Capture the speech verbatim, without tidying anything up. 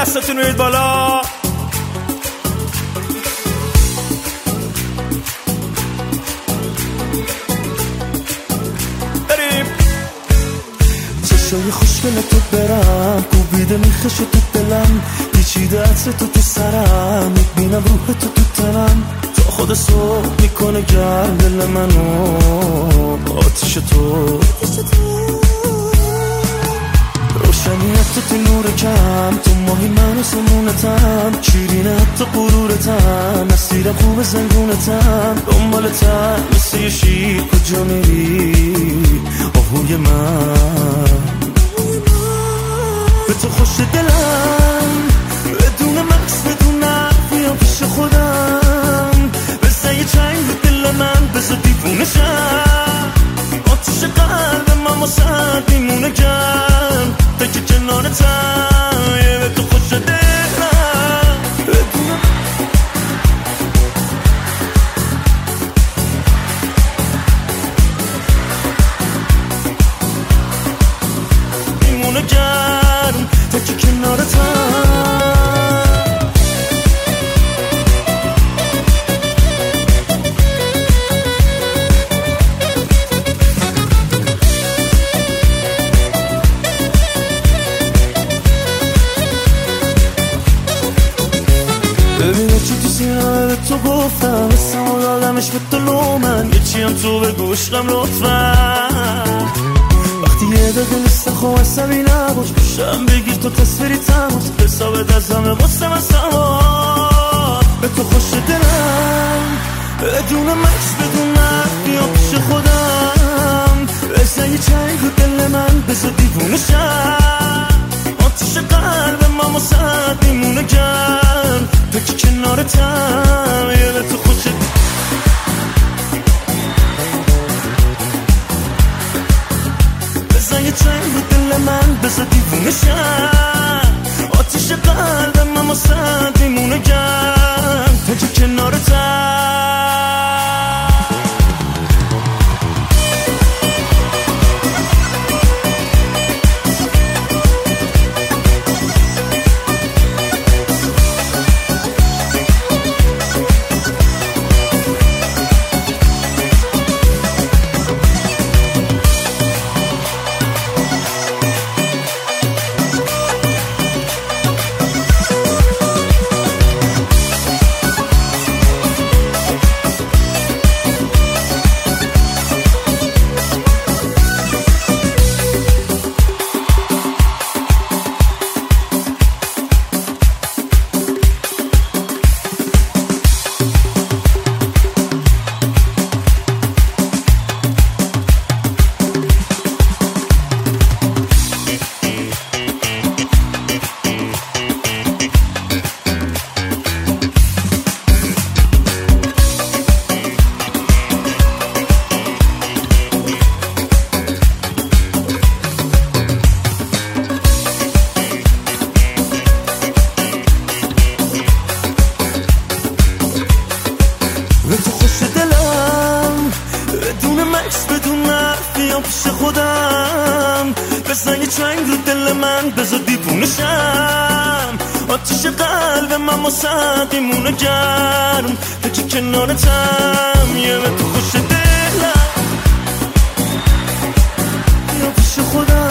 دستتون روید بالا. بریم. چشای خوشگل تو برم کوبیده میخش تو دلم، پیچیده عطر تو تو سرم، میبینم روح تو تو تنم، تا خود صبح میکنه گرم دل منو آتیش تو. روشنیت تو تو نور کم، تو ماهی من و سمونتم، شیرینه حتی غرورتم، مسیرم خوب زنگونتم، دنبالتم مثل یه شیر کجا میری آهوی من. به تو خوش دلم بدون مکس بدون نفیا پیش خودم، بزن یه چنگ رو دل من بذار دیوونه شم، آتیش قلب من واسه میمونه گرم تا که کنارتم. یه به تو خوش دلم بدون میمونه گرم تا که کنارتم. ببینه چی تو سینه به تو گفتم، مثل اون آدمش به تو لو من، یه چی هم تو به گوشم لطفا. وقتی یه دقیقه نیست خواه عصبی نباش، بشم بگیر تو تصویری تماس، حساب دستمه واسه من سوار. به تو خوش دلم بدون مکس بدون نفت یا پیش خودم، بزن یه چنگ رو دل من بذار دیوونه شم، آتیش قلب من واسه میمونه گرم تا که کنارتم. یه به تو خوش بزن یه چنگ رو دل من بذار دیوونه شم، آتیش قلب من واسه میمونه گرم تا که کنارتم. به تو خوش دلم بدون مکس بدون نفیام پیش خودم، بزن یه چنگ رو دل من بذار دیوونه شم، آتیش قلب من واسه میمونه گرم تا که کنارتم. یه به تو خوش دلم یا پیش خودم